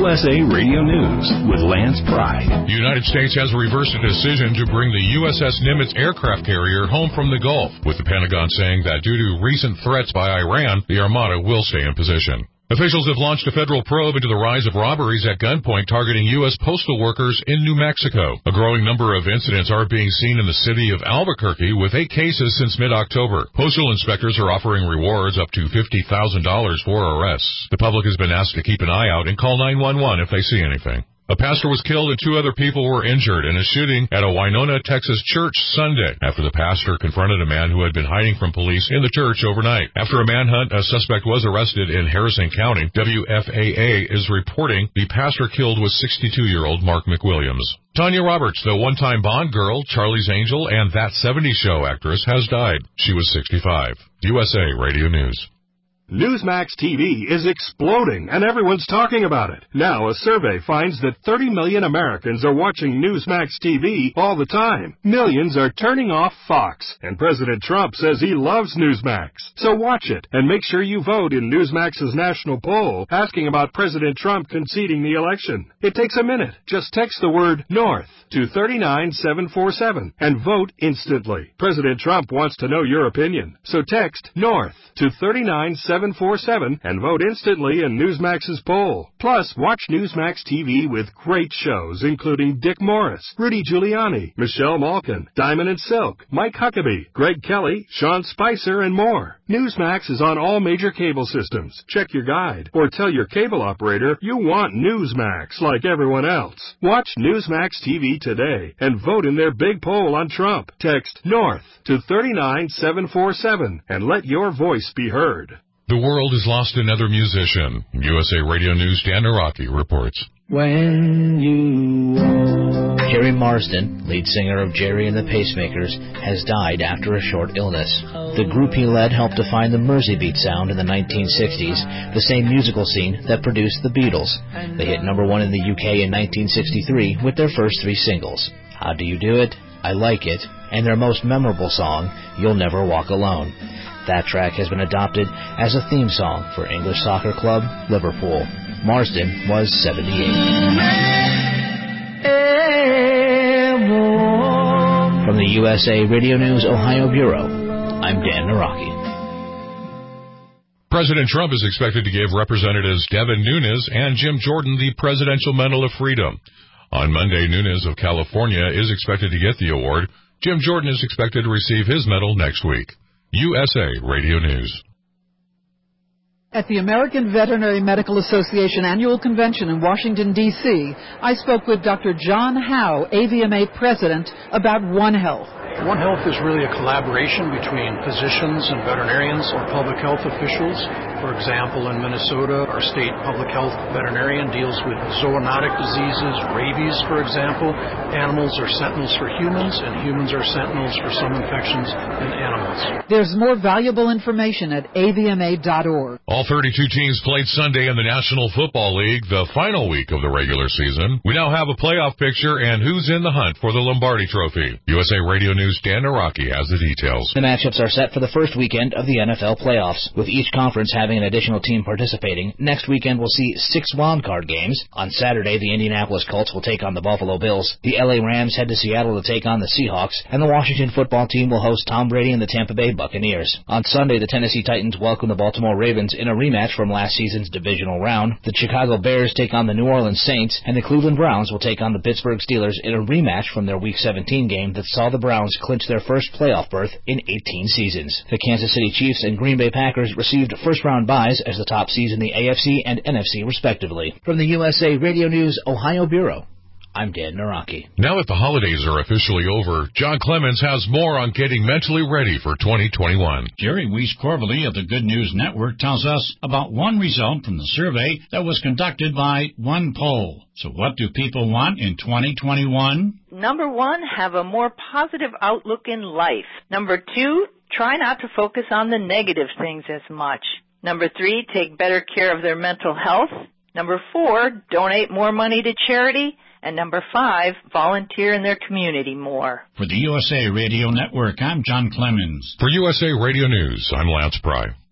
USA Radio News with Lance Pry. The United States has reversed a decision to bring the USS Nimitz aircraft carrier home from the Gulf, with the Pentagon saying that due to recent threats by Iran, the Armada will stay in position. Officials have launched a federal probe into the rise of robberies at gunpoint targeting U.S. postal workers in New Mexico. A growing number of incidents are being seen in the city of Albuquerque, with 8 cases since mid-October. Postal inspectors are offering rewards up to $50,000 for arrests. The public has been asked to keep an eye out and call 911 if they see anything. A pastor was killed and 2 other people were injured in a shooting at a Winona, Texas church Sunday after the pastor confronted a man who had been hiding from police in the church overnight. After a manhunt, a suspect was arrested in Harrison County. WFAA is reporting the pastor killed was 62-year-old Mark McWilliams. Tanya Roberts, the one-time Bond girl, Charlie's Angel, and That 70s Show actress, has died. She was 65. USA Radio News. Newsmax TV is exploding, and everyone's talking about it. Now, a survey finds that 30 million Americans are watching Newsmax TV all the time. Millions are turning off Fox, and President Trump says he loves Newsmax. So watch it, and make sure you vote in Newsmax's national poll asking about President Trump conceding the election. It takes a minute. Just text the word NORTH to 39747 and vote instantly. President Trump wants to know your opinion, so text NORTH to 39747 and vote instantly in Newsmax's poll. Plus, watch Newsmax TV with great shows including Dick Morris, Rudy Giuliani, Michelle Malkin, Diamond and Silk, Mike Huckabee, Greg Kelly, Sean Spicer, and more. Newsmax is on all major cable systems. Check your guide or tell your cable operator you want Newsmax like everyone else. Watch Newsmax TV today and vote in their big poll on Trump. Text NORTH to 39747 and let your voice be heard. The world has lost another musician. USA Radio News' Dan Araki reports. When you Jerry Marsden, lead singer of Jerry and the Pacemakers, has died after a short illness. The group he led helped define the Merseybeat sound in the 1960s, the same musical scene that produced the Beatles. They hit number 1 in the UK in 1963 with their first 3 singles, How Do You Do It, I Like It, and their most memorable song, You'll Never Walk Alone. That track has been adopted as a theme song for English soccer club Liverpool. Marsden was 78. From the USA Radio News Ohio Bureau, I'm Dan Naraki. President Trump is expected to give Representatives Devin Nunes and Jim Jordan the Presidential Medal of Freedom. On Monday, Nunes of California is expected to get the award. Jim Jordan is expected to receive his medal next week. USA Radio News. At the American Veterinary Medical Association Annual Convention in Washington, D.C., I spoke with Dr. John Howe, AVMA President, about One Health. One Health is really a collaboration between physicians and veterinarians or public health officials. For example, in Minnesota, our state public health veterinarian deals with zoonotic diseases, rabies, for example. Animals are sentinels for humans, and humans are sentinels for some infections in animals. There's more valuable information at avma.org. All 32 teams played Sunday in the National Football League, the final week of the regular season. We now have a playoff picture and who's in the hunt for the Lombardi Trophy. USA Radio News Dan Araki has the details. The matchups are set for the first weekend of the NFL playoffs, with each conference having an additional team participating. Next weekend we'll see 6 wildcard games. On Saturday, the Indianapolis Colts will take on the Buffalo Bills. The LA Rams head to Seattle to take on the Seahawks, and the Washington football team will host Tom Brady and the Tampa Bay Buccaneers. On Sunday, the Tennessee Titans welcome the Baltimore Ravens in a rematch from last season's divisional round. The Chicago Bears take on the New Orleans Saints, and the Cleveland Browns will take on the Pittsburgh Steelers in a rematch from their Week 17 game that saw the Browns clinch their first playoff berth in 18 seasons. The Kansas City Chiefs and Green Bay Packers received first-round byes as the top seeds in the AFC and NFC, respectively. From the USA Radio News Ohio Bureau, I'm Dan Naraki. Now that the holidays are officially over, John Clemens has more on getting mentally ready for 2021. Jerry Weiss-Corvally of the Good News Network tells us about one result from the survey that was conducted by one poll. So what do people want in 2021? Number 1, have a more positive outlook in life. Number 2, try not to focus on the negative things as much. Number 3, take better care of their mental health. Number 4, donate more money to charity. And number 5, volunteer in their community more. For the USA Radio Network, I'm John Clemens. For USA Radio News, I'm Lance Pry.